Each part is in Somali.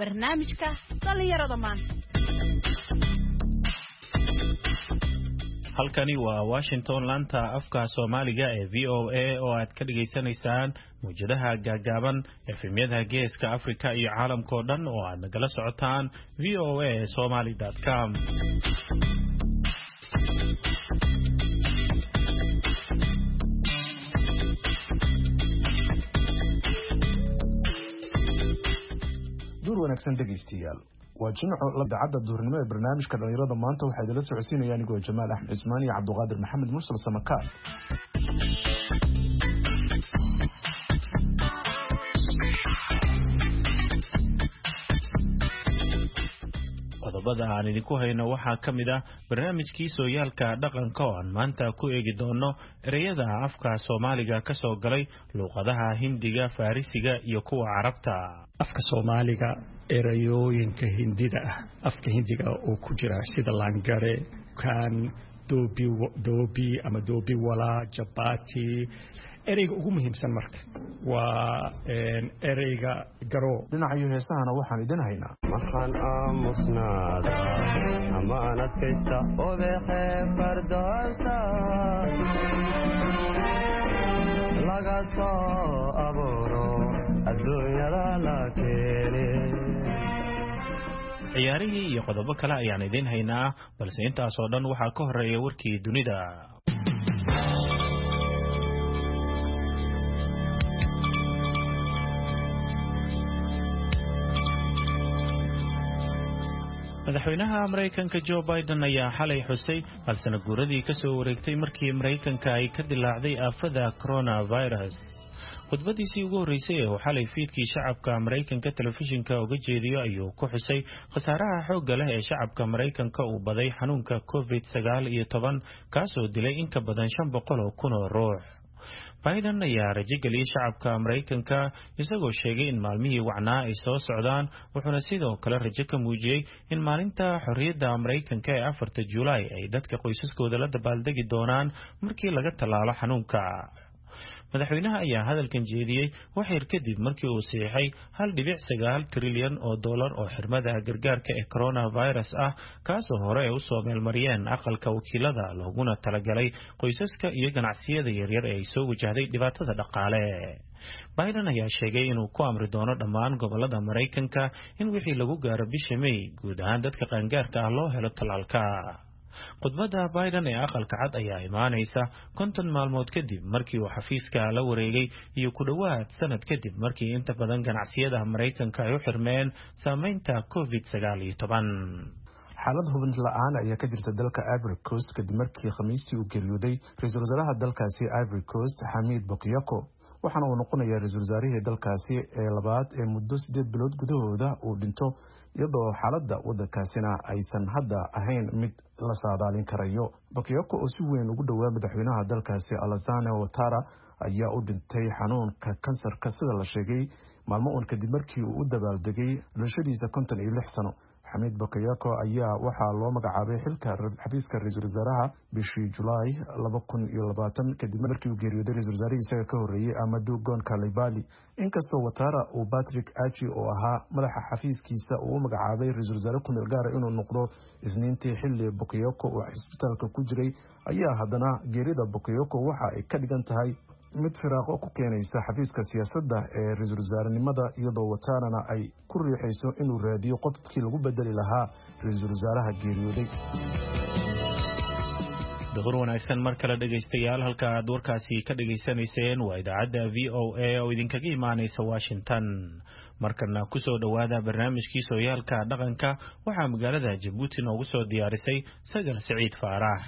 barnaamijka dhalinyarada maanta. halkani waa Washington laanta afka Soomaaliga ee VOA oo aad ka dhageysanaysaan muujadaha gaagaaban efemyada Geeska Afrika iyo caalamka oo dhan oo aad nagala socotaan voasomali.com. duur wanaagsan dhageystayaal waa jimco la dacada duurnimo ee barnaamijka dhalinyarada maanta waxaa idila socodsiinaya anigoo Jamaal Axmed Ismaan iyo Cabduqaadir Maxamed Mursal Samakaal. qodobada aan idinku hayno waxaa ka mid ah barnaamijkii sooyaalka dhaqanka oo aan maanta ku eegi doono ereyada afka Soomaaliga ka soo galay luqadaha Hindiga, Farisiga iyo kuwa Carabta. afka Soomaaliga erayooyinka Hindida ah afka Hindiga oo ku jira sida langare, kan, doobi ama doobi wala, jabati. ereyga ugu muhiimsan marka waa ereyga garo. dhinaca heesahana waxaan idin haynaa maxaan aamusnaada amaanad kaysta odexe fardaasa laga soo abuuro adduunyada la keene. ciyaarihii iyo qodobo kale ayaan idin haynaa, balse intaas oo dhan waxaa ka horeeya warkii dunida. madaxweynaha Mareykanka Joe Biden ayaa xalay xusay hal sano guuradii ka soo wareegtay markii Mareykanka ay ka dilaacday aafada coronavirus. khudbadiisii ugu horeysay ee xalay fiidkii shacabka Mareykanka telefishinka uga jeediyo ayuu ku xusay khasaaraha xoogga leh ee shacabka Mareykanka uu baday xanuunka COVID-19 kaasoo dilay in ka badan 500,000 oo ruux. Biden ayaa rajo geliyay shacabka Mareykanka isagoo sheegay in maalmihii wacnaa ay soo socdaan, wuxuuna sidoo kale rajo ka muujiyay in maalinta xorriyadda Mareykanka ee 4 Juulaay ay dadka qoysaskooda la dabaaldegi doonaan markii laga tallaalo xanuunka. madaxweynaha ayaa hadalkan jeediyay wax yar kadib markii uu saxiixay 1.9 trilyan oo dollar oo xirmada gargaarka ee coronavirus ah kaasoo hore ay u soo meelmariyeen aqalka wakiilada looguna talagalay qoysaska iyo ganacsiyada yaryar ee ay soo wajahday dhibaatada dhaqaale. Biden ayaa sheegay inuu ku amri doono dhammaan gobolada Mareykanka in wixii lagu gaaro bisha May guud ahaan dadka qaangaarka ah loo helo tallaalka. khudbadda Biden ee aqalka cad ayaa imaanaysa 50 maalmood kadib markii uu xafiiska la wareegay iyo ku dhawaad sanad kadib markii inta badan ganacsiyada Mareykanka ay u xirmeen saameynta COVID-19. xaalad hubin la'aan ayaa ka jirta dalka Ivory Coast kadib markii Khamiistii uu geeriyooday ra'iisul wasaaraha dalkaasi Ivory Coast Hamid Bakayoko, waxaana uu noqonayaa ra'iisul wasaarihii dalkaasi ee labaad ee muddo 8 bilood gudahooda uu dhinto, iyadoo xaaladda waddankaasina aysan hadda ahayn mid la saadaalin karayo. Bakayoko oo si weyn ugu dhowaa madaxweynaha dalkaasi Alassane Ouattara ayaa u dhintay xanuunka kansarka sida la sheegay maalmo uun kadib markii uu u dabaaldegay dhalashadiisa 56 sano. Hamid Bakayoko ayaa waxaa loo magacaabay xilka xafiiska ra'iisul wasaaraha bishii July 2020 kadib markii uu geeriyooday ra'iisul wasaarihii isaga ka horreeyay Amadou Gon Coulibaly. inkastoo Ouattara uu Patrick Achi oo ahaa madaxa xafiiskiisa uu u magacaabay ra'iisul wasaare ku meel gaar ah inuu noqdo Isniintii xilli Bakayoko oo isbitaalka ku jiray, ayaa haddana geerida Bakayoko waxa ay ka dhigan tahay mid firaaqo ku keenaysa xafiiska siyaasadda ee ra'iisul wasaarenimada, iyadoo Ouattarana ay ku riixayso inuu raadiyo qofkii lagu bedeli lahaa ra'iisul wasaaraha geeriyooday. duhur wanaagsan mar kale dhageystayaal, halka aad warkaasi ka dhageysanayseen waa idaacadda VOA oo idinkaga imaanaysa Washington. markana ku soo dhawaada barnaamijkii sooyaalka dhaqanka waxaa magaalada Djibouti noogu soo diyaarisay Sagal Saciid Faarax.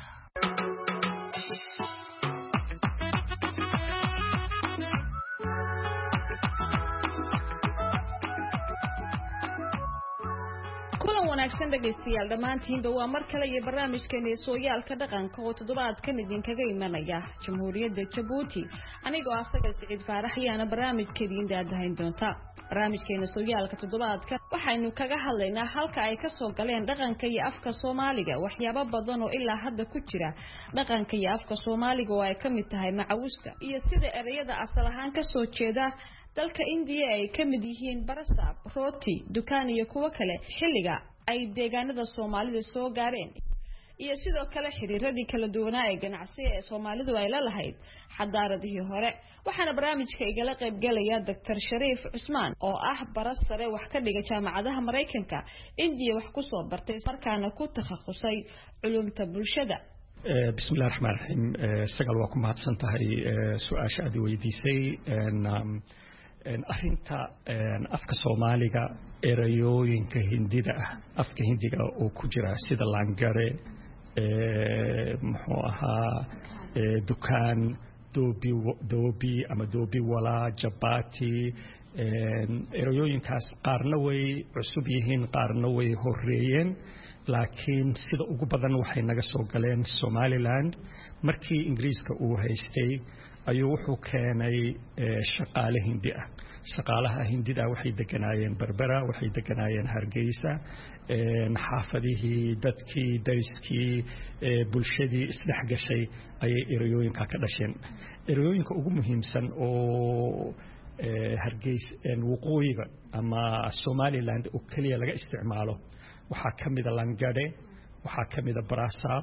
wanaagsan dhageystayaal dhamaantiinba waa mar kale iyo barnaamijkeena sooyaalka dhaqanka oo toddobaadkan idinkaga imanaya Jamhuuriyadda Djibouti. anigoo ah Sagal Saciid Faarax ayaana barnaamijkeedii daadahayn doonta. barnaamijkeena sooyaalka toddobaadka waxaynu kaga hadlaynaa halka ay ka soo galeen dhaqanka iyo afka Soomaaliga, waxyaabo badan oo ilaa hadda ku jira dhaqanka iyo afka Soomaaliga oo ay ka mid tahay macawusta iyo sida ereyada asal ahaan ka soo jeeda dalka India ay ka mid yihiin barasab, rooti, dukaan iyo kuwa kale xilliga ay deegaanada Soomaalida soo gaareen iyo sidoo kale xiriiradii kala duwanaa ee ganacsi ee Soomaalidu ay la lahayd xadaaradii hore. waxaana barnaamijka igala qayb galaya Dr. Shariif Cusmaan oo ah baras sare wax ka dhiga jaamacadaha Mareykanka India wax ku soo bartay markaana ku takhasusay culumta bulshada. bismillaahir rahmaanir rahiim sagal waa ku mahadsan tahay su'aasha aad weydiisay arinta afka Soomaaliga erayooyinka Hindida ah afka Hindiga oo ku jira sida langare muxuu ahaa dukaan doobi ama doobi wala jabati erayooyinkaas qaarna way cusub yihiin qaarna way horeeyeen laakiin sida ugu badan waxay naga soo galeen Somaliland markii Ingiriiska uu haystay ayuu wuxuu keenay shaqaale Hindi ah shaqaalaha Hindida waxay deganaayeen Berbera waxay deganaayeen Hargeysa xaafadihii dadkii dariskii bulshadii isdhex gashay ayay erayooyinka ka dhasheen erayooyinka ugu muhiimsan oo Hargeysa waqooyiga ama Somaliland oo kaliya laga isticmaalo waxaa kamid ah langade waxaa kamid ah barasab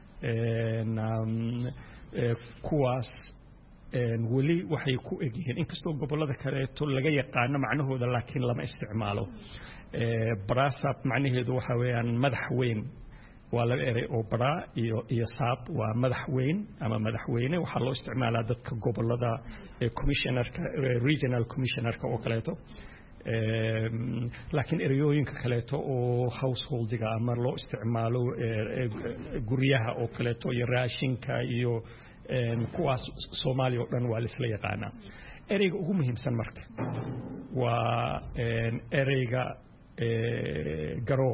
kuwaas wali waxay ku egyihiin inkastoo gobolada kale laga yaqaan macnahooda laakiin lama isticmaalo barasab macnaheedu waxa weeyaan madax weyn waa la eray oo bara iyo saab waa madax weyn ama madaxweyne waxa loo isticmaalaa dadka gobolada commissionerka regional commissionerka oo kaleeto laakiin erayooyinka kaleeto oo householdiga ama loo isticmaalo guryaha oo kaleeto iyo raashinka iyo kuwaas Soomaaliya oo dhan waa la isla yaqaanaa erayga ugu muhiimsan marka waa erayga garo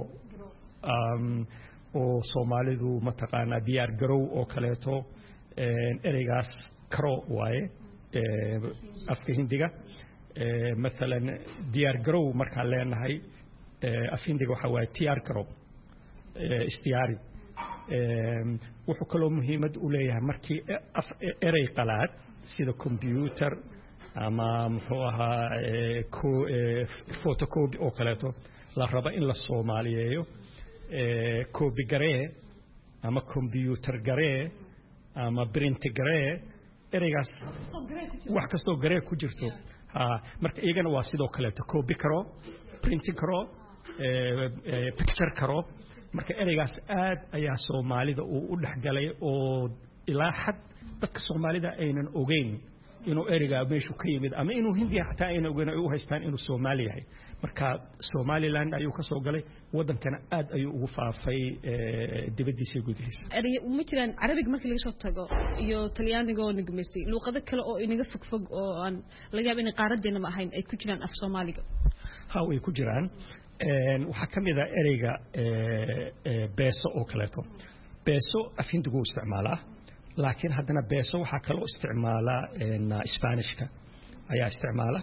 oo Soomaalidu ma taqaana diyaar garow oo kaleeto eraygaas karo waaye afka Hindiga مثلا ديار جرو مركا لنا هاي أفين دي وحوي تيار جرو استياري وحكلوا مهمة أوليها مركي إري قلات سيدا كمبيوتر أما مثوها فوتوكوبي أو كلاتو لا ربا إلا الصومالية كوبي جري أما كمبيوتر جري أما برينت جري إريغاس وحكستو جري كجرتو marka iyagana waa sidoo kale copy karo print karo picture karo marka ereygaas aad ayaa Soomaalida u dhaxgalay oo ilaa xad dadka Soomaalida aynan ogeyn inuu ereyga meeshu ka yimid ama inuu Hindi xataa aynan ogeyn ay u haystaan inuu Soomaali yahay marka Somaliland ayuu ka soo galay wadankana aad ayuu ugu faafay dibadiisa gudihiisa erey uma jiraan Arabiga markii laga soo tago iyo Talyaaniga oo nigmeystay luqado kale oo inaga fog oo aan la yaab in qaaradeena ma ahayn ay ku jiraan af Soomaaliga way ku jiraan waxa kamid ah ereyga beeso oo kaleeto beeso af Hindigu isticmaalaa laakiin haddana beeso waxa kale oo isticmaala Isbaanishka ayaa isticmaala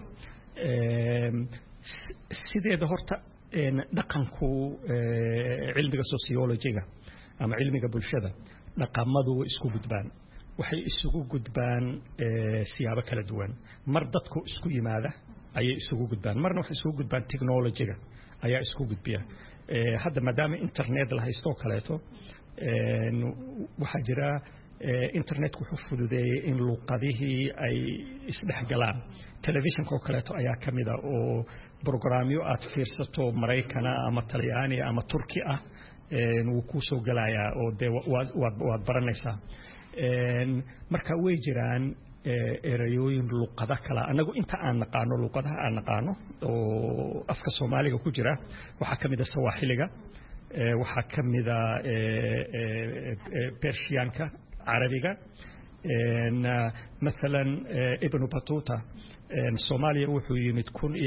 sideeda horta dhaqanku cilmiga sociology-ga ama cilmiga bulshada dhaqamadu isku gudbaan waxay isugu gudbaan siyaabo kala duwan mar dadku isku yimaada ayay isugu gudbaan marna waxay isugu gudbaan technology-ga ayaa isku gudbiya hadda maadaama internet la haysto kaleeto waxa jira internet wuxuu fududeeyay in luqadihii ay isdhexgalaan televisionka oo kaleeto ayaa kamid ah oo programyo aad fiirsato Mareykana ama Talyaani ama Turki ah uu ku soo galaya oo waad baranaysaa marka way jiraan erayooyin luqada kala anagu inta aan naqaano luqadaha aan naqaano oo afka Soomaaliga ku jira waxa kamid ah Sawaaxiliga waxa kamid ah Persianka عربية مثلا ابن بطوطة Soomaaliya wuxuu yimid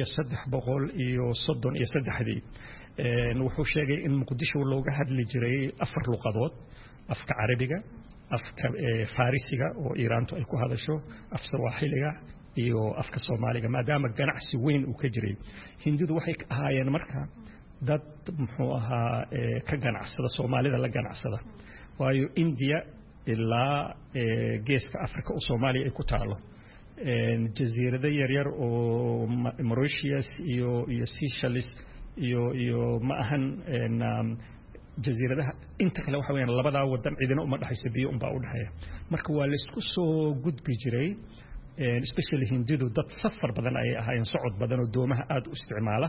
1300 iyo 3 wuxuu sheegay in Muqdisho looga hadli jiray 4 luqadood afka Carabiga afka Farisiga oo Iiraantu ay ku hadasho af Sawaaxiliga iyo afka Soomaaliga maadaama ganacsi weyn uu ka jiray Hindidu waxay ahaayeen marka dad muxuu ahaa ka ganacsada Soomaalida la ganacsada waayo India ilaa geeska Afrika oo Soomaaliya ay ku taalo jasiirada yaryar oo Mauritius iyo Seychelles iyo ma ahan jasiiradaha inta kale waxa weeyaan labada wadan cidina uma dhaxayso biyo un baa u dhaxaya marka waa la isku soo gudbi jiray especially hindidu dad safar badan ay ahaayeen socod badan oo doomaha aad u isticmaala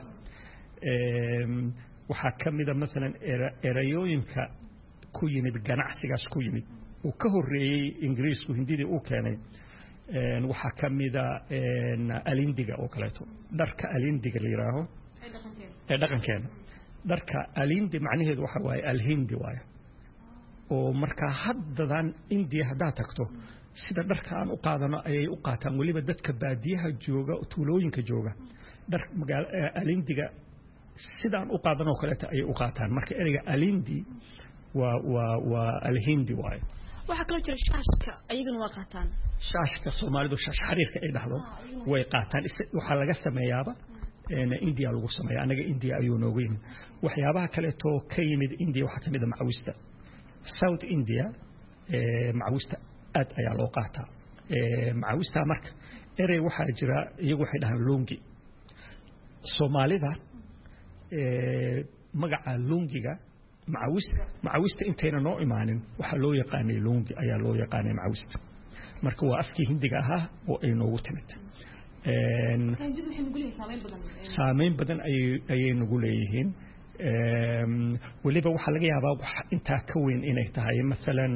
waxa kamida mesela erayooyinka ku yimid ganacsigaas ku yimid oo ka horeeyay ingiriisku hindidii uu keenay waxa kamida alindiga oo kaleeto dharka alindiga la yiraahdo dhaqankeena dharka alindi macnaheedu waxa waaye alhindi waaye oo marka haddadan India hadaa tagto sida dharka aan u qaadano ayay u qaataan waliba dadka baadiyaha jooga tuulooyinka jooga dhar alindiga sidaan u qaadano kaleeto ayay u qaataan marka ereyga alindi waa alhindi waaye waxa kale jira shaashka ayaguna waa qaataan shaashka Soomaalidu shaash xariirka ay dhaxdo way qaataan waxa laga sameeyaaba India lagu sameeyaa anaga India ayuu noogu yimid waxyaabaha kale oo ka yimid India waxa kamid ah macawista South India macawista aad ayaa loo qaataa macawista marka erey waxa jira iyagu waxay dhahaan lungi Soomaalida magaca lungiga macawista intayna noo imaanin waxa loo yaqaanay lungi ayaa loo yaqaanay macawista marka waa afkii Hindiga ahaa oo ay noogu timid saameyn badan ayay nagu leeyihiin waliba waxa laga yaabaa wax inta ka weyn inay tahay mesela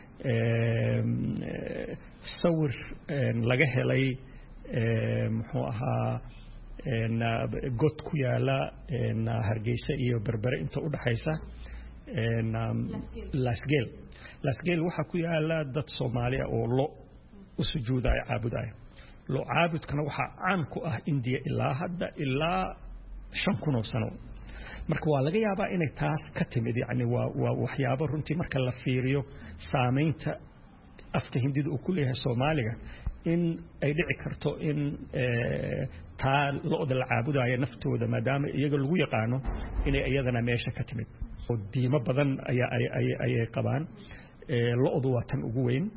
sawir laga helay muxuu ahaa god ku yaala Hargeysa iyo Berbere inta u dhaxaysa Lasgeel waxa ku yaala dad Soomaali oo lo u sujuuday caabuday loo caabudkana waxa caan ku ah India ilaa hadda ilaa 5,000 sano marka waa laga yaabaa inay taas ka timid yani waa waxyaabo runtii marka la fiiriyo saameynta afka Hindida uu ku leeyahay Soomaaliga in ay dhici karto in taa looda la caabudayo naftooda maadaama iyaga lagu yaqaano inay iyadana meesha ka timid oo diimo badan ayay qabaan loodu waa tan ugu weyn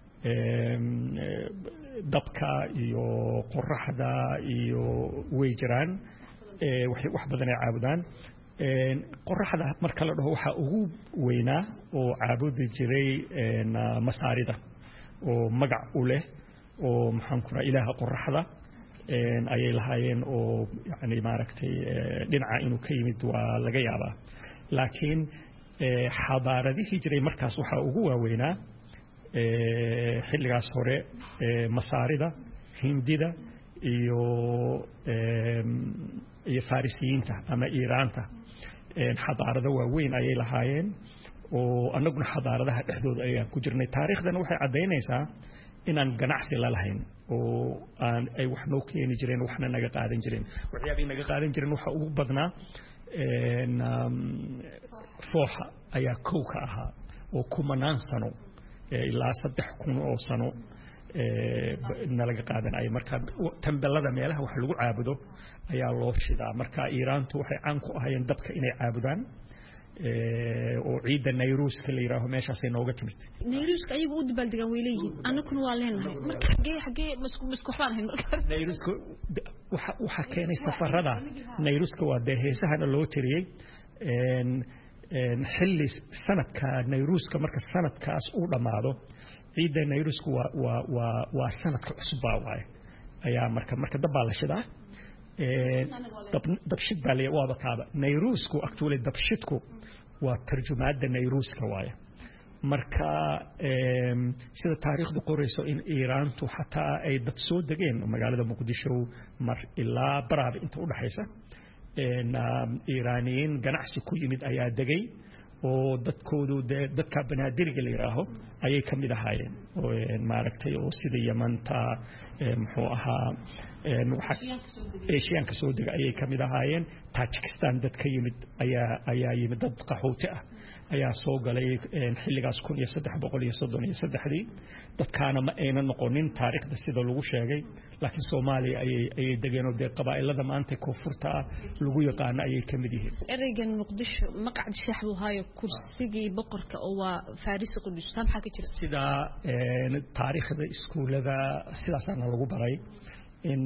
dabka iyo qoraxda iyo way jiraan wax badan ay caabudaan qoraxda marka la dhaho waxa ugu weynaa oo caabudi jiray masaarida oo magac u leh oo maxaan ku ilaaha qoraxda ayay lahaayeen oo yani maaragtay dhinaca inuu ka yimid waa laga yaabaa laakiin xabaaradihii jiray markaas waxa ugu waaweynaa xilligaas hore masaarida hindida iyo farisiyiinta ama iiraanta xadaarada waaweyn ayay lahaayeen oo annaguna xadaaradaha dhexdooda ayaan ku jirnay taariikhdana waxay caddaynaysaa inaan ganacsi la lahayn oo aan ay wax noo keeni jireen waxna naga qaadan jireen waxyaabay naga qaadan jireen waxa ugu badnaa fooxa ayaa kow ka ahaa oo kumanaan sano ilaa 3,000 oo sano nalaga qaadanay marka tambelada meelaha wax lagu caabudo ayaa loo shidaa marka Iiraantu waxay caan ku ahaayeen dabka inay caabudaan oo ciida Nayruuska la yiraahdo meeshaas ay nooga timid Nayruuska ayagu u dabaaldegan way leeyihiin annaguna waa leenahay marka xagee masku waxbaan ahayn marka Nayruuska waxa keenay safarada Nayruuska waa heesahana loo tiriyay xilli sanadka Nayruuska marka sanadkaas uu dhamaado ciida Nayruuska waa sanadka cusub waaye ayaa marka dabba la shidaa dabshid baa la waaba kaaba Nayruusku actually dabshidku waa tarjumaada Nayruuska waaye marka sida taariikhdu qorayso in Iiraantu xataa ay dad soo degeen magaalada Muqdisho mar ilaa Baraab inta u dhaxaysa Iiraaniyiin ganacsi ku yimid ayaa degay oo dadka banaadiriga la yiraahdo ayay kamid ahaayeen oo maaragtay oo sida Yamanta muxuu ahaa eeshiyaanka soo dega ayay ka mid ahaayeen. Tajikistan dad ka yimid ayaa yimid, dad qaxooti ah ayaa soo galay xilligaas 1333 dadkaana ma ayna noqonin taariikhda sida lagu sheegay, laakiin Soomaaliya ayay degeen oo qabaa'ilada maanta koonfurta lagu yaqaan ayay ka mid yihiin. ereygan Muqdisho maqcad shaxdu haayo kursigii boqorka oo waa Faris Qudus maxaa ka jira sida taariikhda iskuulada sidaasana lagu baray in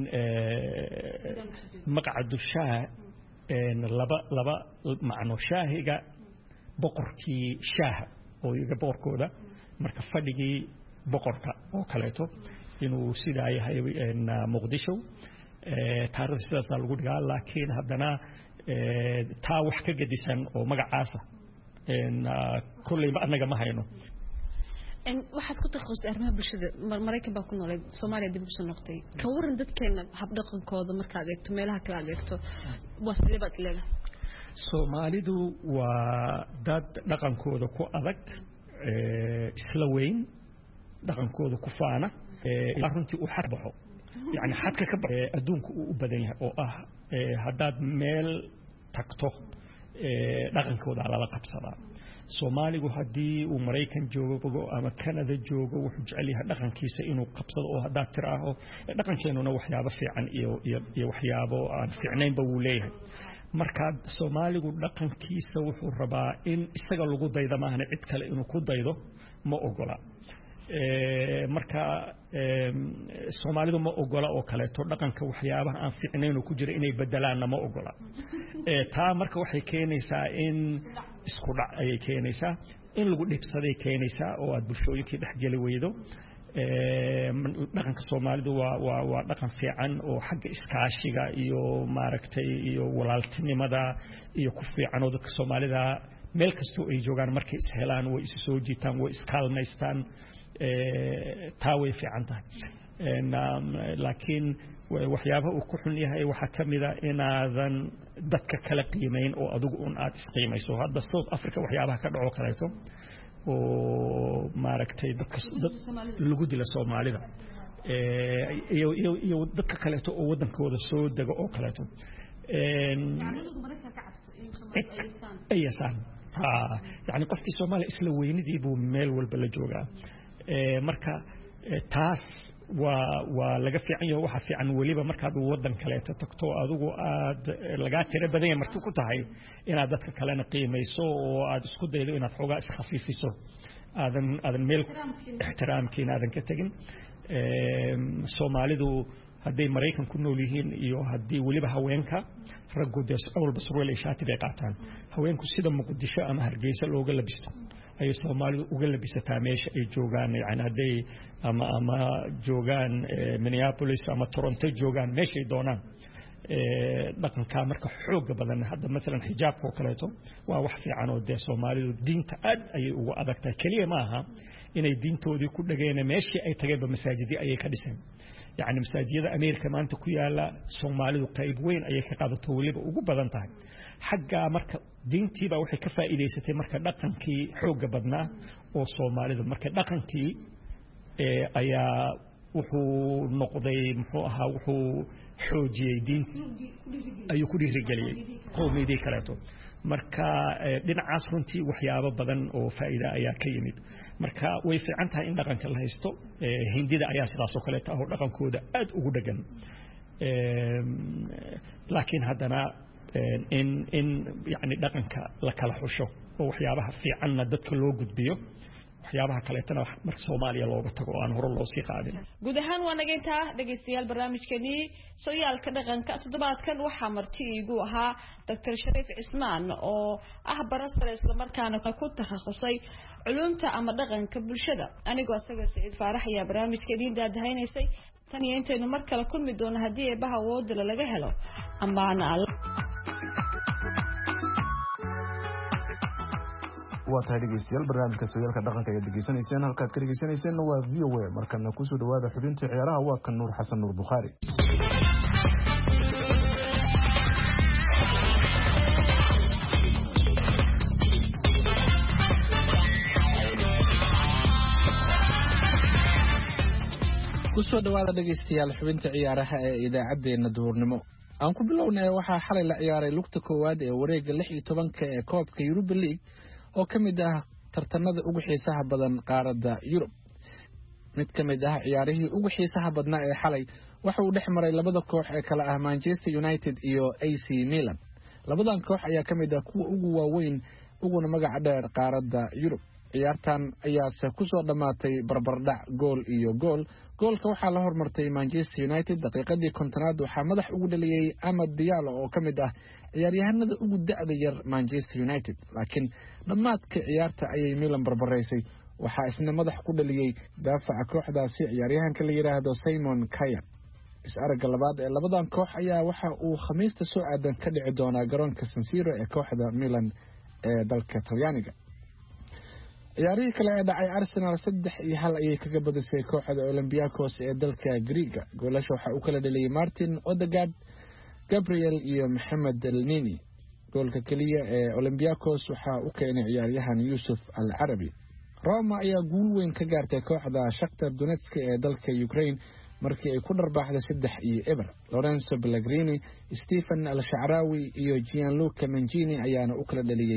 maqcadu shaah laba macno shaahiga boqorkii shaah oo iyaga boqorkooda marka fadhigii boqorka oo kaleeto inuu sidaa yahay Muqdisho taariikhda sidaas lagu dhigaa, laakiin haddana taa wax ka gedisan oo magacaasa kulay anaga ma hayno. waxaad ku takhasustay arrimaha bulshada Mareykan baa ku noolay Soomaaliya dib u soo noqday ka waran dadkeena hab dhaqankooda markaad eegto meelaha kale aad eegto waa sidee baad leedahay? Soomaalidu waa dad dhaqankooda ku adag, isla weyn dhaqankooda ku faana, runtii uu xad baxo yani xadka ka baxo adduunku uu u badan yahay oo ah haddaad meel tagto dhaqankooda lala qabsadaa. Soomaaligu haddii uu Mareykan joogo ama Canada joogo wuxuu jecel yahay dhaqankiisa inuu qabsado oo haddaad tiraaho dhaqankeenuna waxyaabo fiican iyo waxyaabo aan fiicnaynba wuu leeyahay. marka Soomaaligu dhaqankiisa wuxuu rabaa in isaga lagu daydo maahna cid kale inuu ku daydo ma ogola. marka Soomaalidu ma ogola oo kale to dhaqanka waxyaabaha aan fiicnayn ku jira inay bedelaan ma ogola. taa marka waxay keenaysaa in isku dhac ay keenaysaa, in lagu dhibsaday keenaysaa oo aad bulshooyinkii dhex gali weydo. dhaqanka Soomaalidu waa dhaqan fiican oo xagga iskaashiga iyo maaragtay iyo walaaltinimada iyo ku fiican oo dadka Soomaalida meel kasto ay joogaan markay is helaan way is soo jiitaan way iskaalmaystaan, taa way fiican tahay. laakiin waxyaabaha uu ku xun yahay waxa kamida inaadan dadka kala qiimeyn oo adigu aad isqiimayso. hadda South Africa waxyaabaha ka dhaco kaleeto oo maaragtay dadka lagu dila Soomaalida iyo dadka kaleeto oo wadankooda soo daga oo kaleeto aysan yani qofkii Soomaaliya isla weynidii buu meel walba la joogaa. marka taas waa laga fiican yahay. waxa fiican waliba markaad wadan kaleeto tagto adigu aad laga tira badan yahay marti ku tahay inaad dadka kalena qiimayso oo aad isku daydo inaad xogaa iskhafiifiso aadan meel ixtiraamkiina aadan ka tagin. Soomaalidu hadday Mareykan ku nool yihiin iyo haddii waliba haweenka ragooda awalba surweel ay shaati bay qaataan, haweenku sida Muqdisho ama Hargeysa looga labisto ayay Soomaalidu uga labisataa meesha ay joogaan. yani hadday ama joogaan Minneapolis ama Toronto joogaan meeshay doonaan. dhaqanka marka xoog badan hadda mesela xijaabka oo kaleeto waa wax fiican oo Soomaalidu diinta aad ayay ugu adagtahay. kaliya ma aha inay diintoodii ku dhageen meeshii ay tageenba masaajidii ayay ka dhiseen. yani masaajidada Ameerika maanta ku yaala Soomaalidu qayb weyn ayay ka qaadato waliba ugu badan tahay. xagga marka diintiiba waxay ka faa'iideysatay marka dhaqankii xoog badnaa oo Soomaalidu marka dhaqankii ayaa wuxuu noqday wuxuu xoojiyay diin ayuu ku dhiirigeliyay qowmiyadii kaleeto. marka dhinacaas runtii waxyaabo badan oo faa'iido ayaa ka yimid. marka way fiican tahay in dhaqanka la haysto. Hindida ayaa sidaas oo kale ah oo dhaqankooda aad ugu dhagan. laakiin haddana in yani dhaqanka la kala xusho oo waxyaabaha fiicanna dadka loo gudbiyo, waxyaabaha kaleetana marka Soomaaliya looga tago aan hore loo sii qaadin. guud ahaan waa naga intaa dhageystayaal barnaamijkeeni sooyaalka dhaqanka toddobaadkan waxaa marti iigu ahaa Dr. Shariif Cismaan oo ah barasare isla markaana ku takhasusay culumta ama dhaqanka bulshada. anigoo asaga Saciid Faarax ayaa barnaamijkeeni daadahaynaysay. tan iyo intaynu mar kale kulmi doono haddii eebaha awoodda laga helo amaana alla. waa tahay dhegeystayaal barnaamijka sooyaalka dhaqanka ayaad degeysanayseen. halkaad ka dhegeysanayseena waa VOA. markana kusoo dhawaada xubinta ciyaaraha. waa kan Nuur Xasan Nuur Bukhaari. kusoo dhawaada dhegaystayaal xubinta ciyaaraha ee idaacadeena duhurnimo aan ku bilownay waxaa xalay la ciyaaray lugta koowaad ee wareega 16 ee koobka Europa League oo kamid ah tartanada ugu xiisaha badan qaaradda Yurub mid kamid ah ciyaarihii ugu xiisaha badnaa ee xalay waxa uu dhex maray labada koox ee kala ah Manchester United iyo AC Milan labadan koox ayaa kamid ah kuwa ugu waaweyn uguna magac dheer qaaradda Yurub ciyaartan ayaa ku soo dhamaatay barbardhac gool iyo goolka waxaa la hormartay Manchester United daqiiqadii 50aad waxaa madax ugu dhaliyay Amad Diallo oo kamid ah ciyaaryahanada ugu da'da yar Manchester United laakiin dhamaadka ciyaarta ayay Milan barbaraysay waxaa isna madax ku dhaliyay daafaca kooxdaasi ciyaaryahanka la yiraahdo Simon Kjaer is-aragga labaad ee labadan koox ayaa waxa uu Khamiista soo aadan ka dhici doonaa garoonka San Siro ee kooxda Milan ee dalka Talyaaniga ciyaarihii kale ee dhacay Arsenal 3-1 ayay kaga badisay kooxda Olympiacos ee dalka Greece goolasha waxa uu kala dhaliyay Martin Odegaard Gabriel iyo Mohamed Elneny goolka kaliya ee Olympiacos waxa uu keenay ciyaaryahan Yusuf Al-Arabi Roma ayaa guul weyn ka gaartay kooxda Shakhtar Donetsk ee dalka Ukraine markii ay ku dharbaaxday 3-0 Lorenzo Pellegrini Stephen Al-Sha'rawi iyo Gianluca Mangini ayaana u kala dhaliyay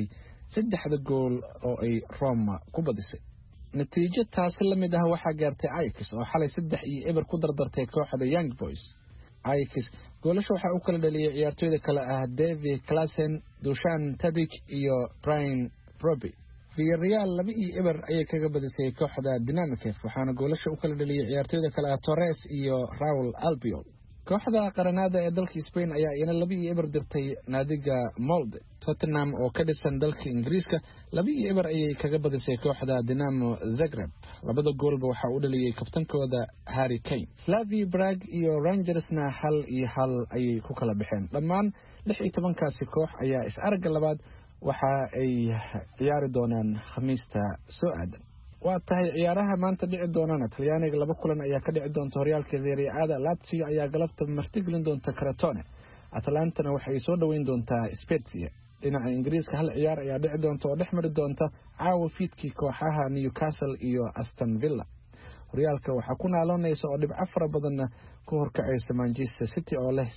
3 gool oo ay Roma ku badisay natiijo taas la mid ah waxa gaartay Ajax oo xalay 3-0 ku dardartay kooxda Young Boys Ajax goolasha waxa uu kala dhaliyay ciyaartooyda kale ah David Klaassen Dusan Tadic iyo Brian Brobby Villarreal 2-0 ayay kaga badisay kooxda Dynamo Kiev waxaana goolasha uu kala dhaliyay ciyaartooyda kale ah Torres iyo Raul Albiol kooxda qaranada ee dalka Spain ayaa iyana 2-0 dirtay naadiga Molde Tottenham oo ka dhisan dalka Ingiriiska 2-0 ayay kaga badisay kooxda Dinamo Zagreb labada goolba waxa uu dhaliyay kabtankooda Harry Kane Slavia Prague iyo Rangersna 1-1 ayay ku kala baxeen dhammaan 16 kaasi koox ayaa is-aragga labaad waxa ay ciyaari doonaan Khamiista soo aadan waa tahay ciyaaraha maanta dhici doonana Talyaaniga 2 kulan ayaa ka dhici doonta horyaalka Serie A Lazio ayaa galabta martigelin doonta Crotone Atalantana waxay soo dhaweyn doontaa Spezia dhinaca Ingiriiska hal ciyaar ayaa dhici doonta oo dhex mari doonta caawa fiidkii kooxaha Newcastle iyo Aston Villa horyaalka waxaa ku naaloonaysa oo dhibco fara badanna ku horkacaysa Manchester City oo leh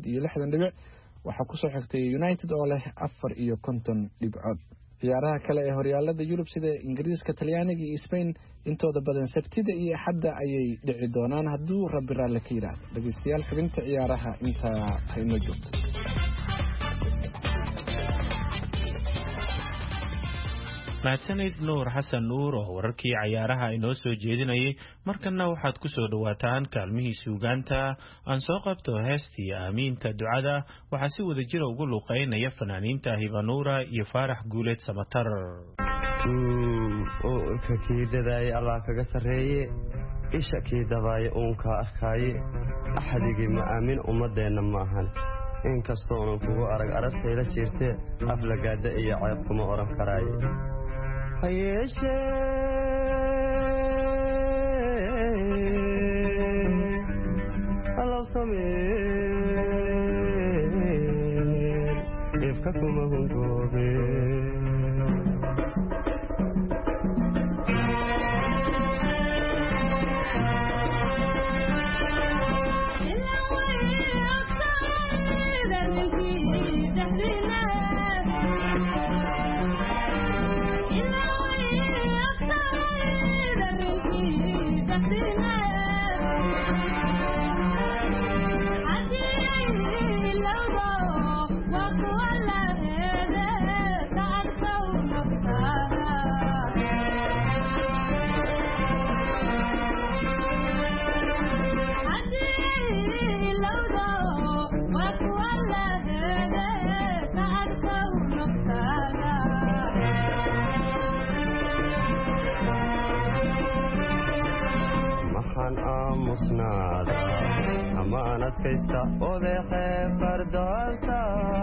8 dhibic waxaa ku soo xigtay United oo leh 54 dhibcood ciyaaraha kale ee horyaalada Yurub sida Ingiriiska Talyaaniga iyo Spain intooda badan Sabtida iyo Axadda ayay dhici doonaan hadduu Rabbi raalli ka yiraahdo dhageystayaal xubinta ciyaaraha inta hayno joogto mahadsanid Nuur Xasan Nuur oo wararkii ciyaaraha inoo soo jeedinayay markana waxaad ku soo dhawaataan kaalmihii suugaanta aan soo qabto heestii aamiinta ducada waxa si wada jir ugu luqeynaya fanaaniinta Hibanuura iyo Faarax Guuleed Samatar oo ka kiidaday Allah kaga sareeye isha kiidaday uunka arkay axadigi ma aamin umadeena ma ahan in kastoo uu kugu aragtayda jirtay aflagaada iyo ceeb kuma oran karaay hayeeshe Allah sameen ifka kuma hungobe amaanad kaysta odeexe fardoosa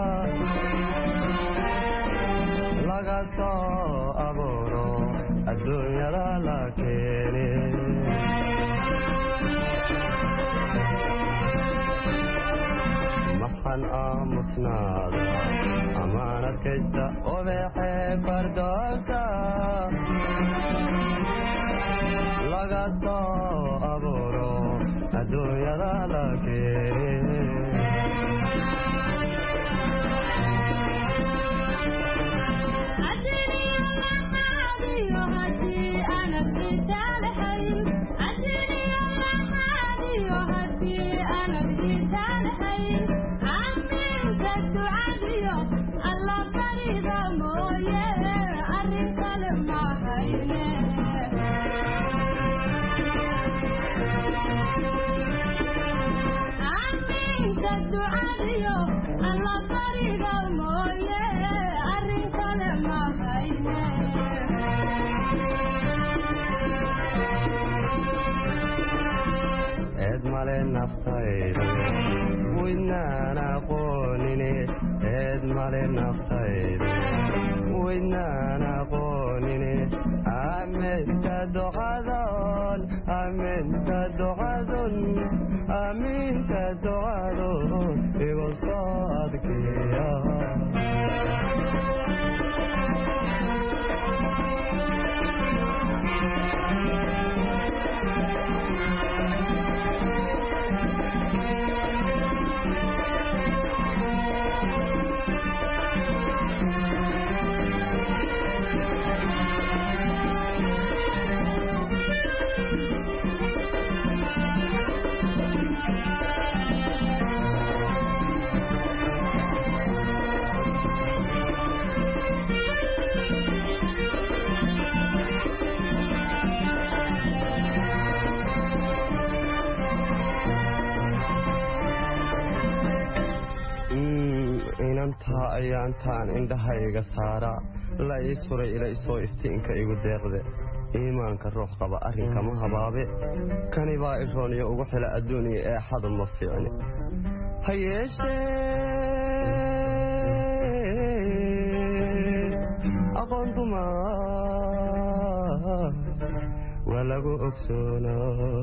laga soo abuuro adduunyada la keene maxan aamusnaada amaanad kaysta odeexe fardoosa laga soo abuuro adduunyada la keenay naftayda waynaan aqoonine eed male naftayda waynaan aqoonine aminta ducadon aminta ducadon aminta ducadon igu soo adkeeya ayaantaan indhahayga saara la ii suray ila isoo iftiinka igu deeqde iimaanka ruux qaba arrinkama habaabe kani baa irooniyo ugu xila adduuniya ee xadu ma fiicni ha yeeshee aqoon duma waa lagu ogsoonaa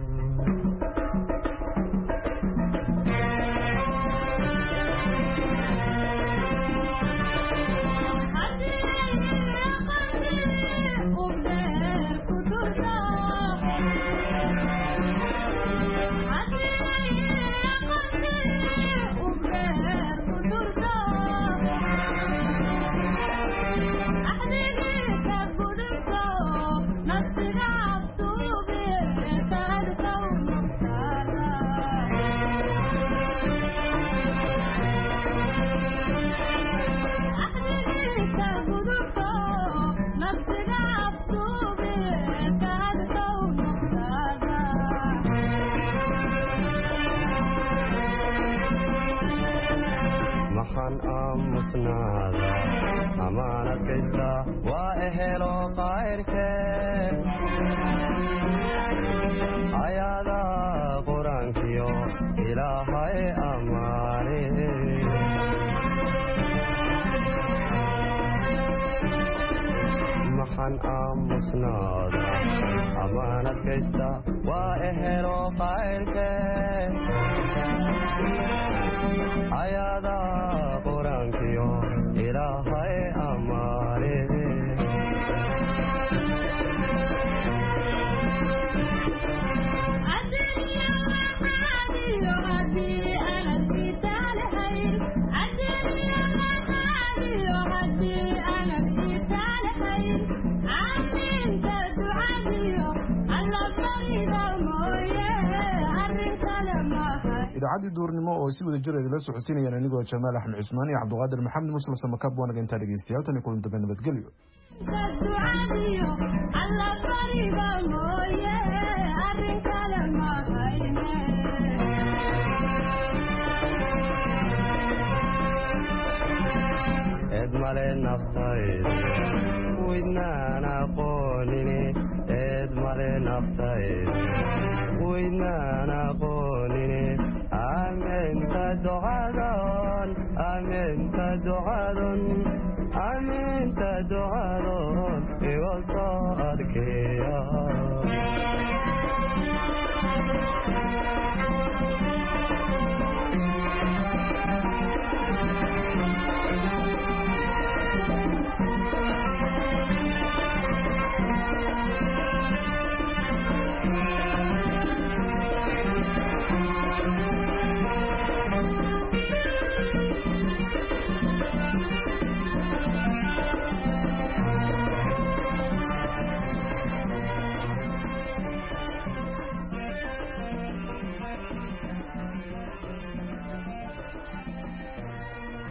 amaanadkaysta waa ehelo qayrkee ayaada qur-aankiyo ilaahay ammaane maxan aamusnaada amaanadkaysta waa ehelo qayrkee ayaada qur-aankiyo ilaahay ammaane idaacadii duurnimo oo si wada jir idila socodsiinayaan anigoo Jamaal Axmed Cismaan iyo Cabduqaadir Maxamed Muslim Samakab wanaga inta dhageystayaal tan kulan dambe nabadgelyo eed male naftayda waynaan aqoonine eed male naftayda waynaan aqoonine aminta ducadon aminta ducadon aminta ducadon igu soo adkeeya